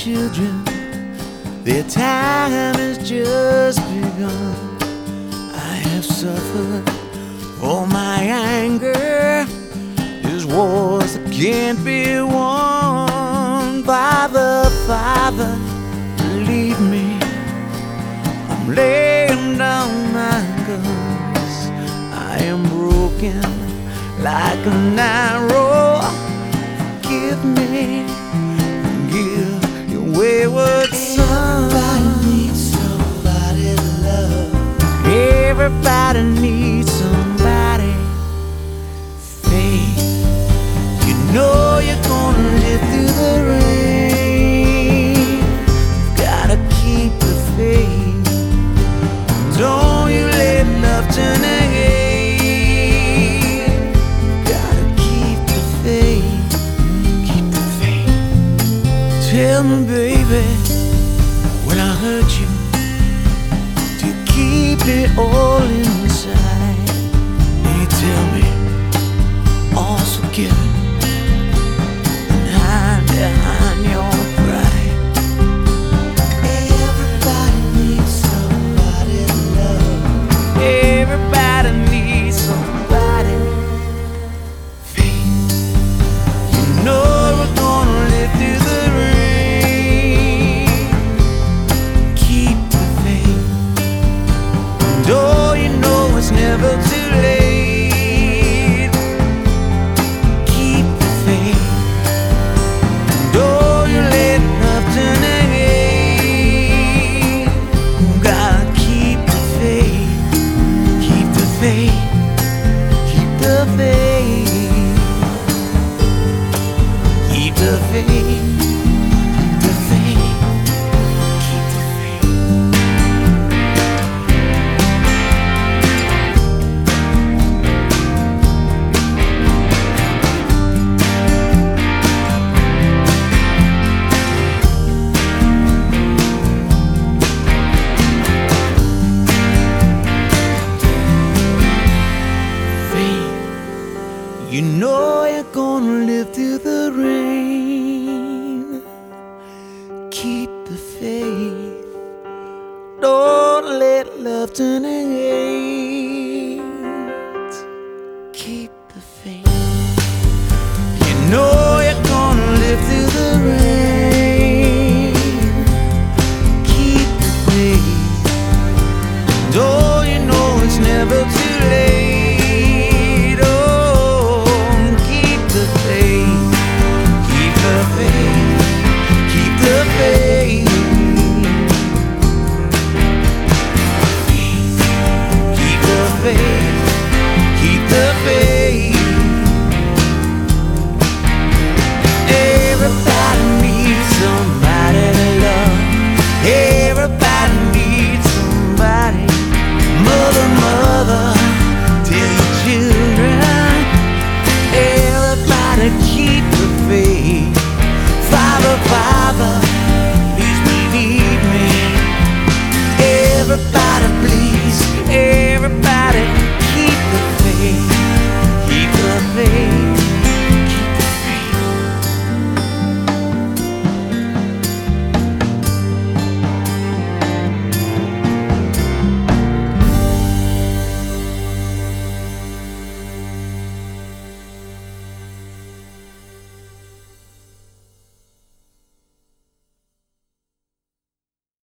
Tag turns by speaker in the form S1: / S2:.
S1: children, their time has just begun. I have suffered for my anger. There's wars that can't be won. Father, Father, believe me, I'm laying down my guns. I am broken like an arrow. Forgive me, forgive your wayward son.
S2: Everybody needs somebody to love.
S1: Everybody needs somebody. Faith, you know you're gonna live through the rain. Gotta keep the faith. Don't you let love turn again. Gotta keep the faith. Keep the faith. Tell me, baby, when I hurt you, do you keep it all inside? And you tell me all's forgiven and hide behind your pride.
S2: Everybody needs somebody to love.
S1: Everybody needs somebody. Faith, you know we're gonna live through the rain. Keep the faith, and oh, you know it's never too late. Keep the faith, and oh, you let love turn again. Gotta keep the faith. Keep the faith, keep the faith, keep the faith, keep the faith, keep the faith. You know you're gonna live through the rain. Keep the faith. Don't let love turn against. Keep the faith. You know you're gonna live through the rain. Keep the faith. Don't you know it's never too